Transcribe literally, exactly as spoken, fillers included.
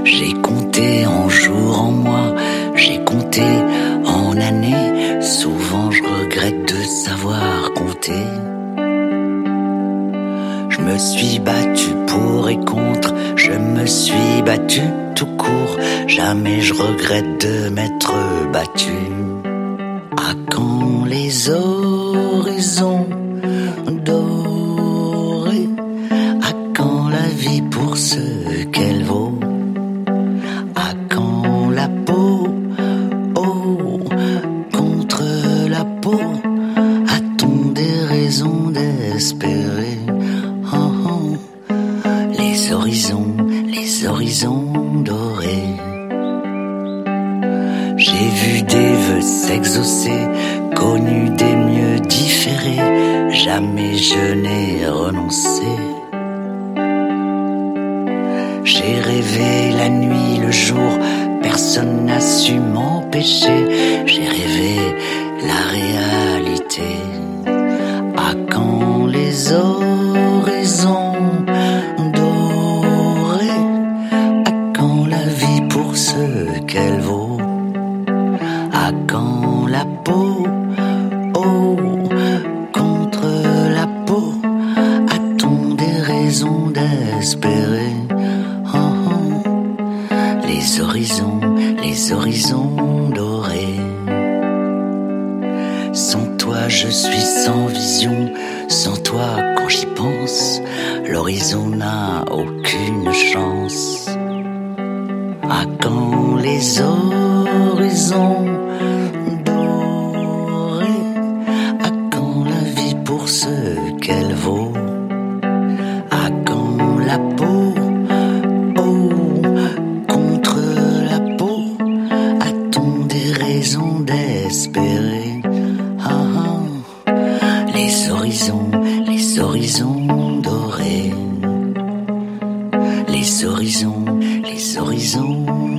J'ai compté en jours, en mois, j'ai compté en années. Souvent je regrette de savoir compter. Je me suis battu pour et contre, je me suis battu tout court. Jamais je regrette de m'être battu. À quand les horizons dorés? À quand la vie pour ce qu'elle vaut? À quand la peau, oh, contre la peau? A-t-on des raisons d'espérer? Oh, oh. Les horizons, les horizons dorés. J'ai vu des vœux s'exaucer, connu des mieux différés. Jamais je n'ai renoncé. J'ai rêvé la nuit, le jour, personne n'a su m'empêcher. J'ai rêvé la réalité. À quand les horizons dorés? À quand la vie pour ce qu'elle vaut? À quand la peau, oh, contre la peau? A-t-on des raisons d'espérer? Oh, oh. Les horizons, les horizons dorés. Sans toi je suis sans vision, sans toi quand j'y pense, l'horizon n'a aucune chance. À quand les horizons dorés? À quand la vie pour ce qu'elle vaut? À quand la peau, oh, contre la peau? A-t-on des raisons d'espérer? Ah, ah. Les horizons, les horizons dorés. Les horizons, les horizons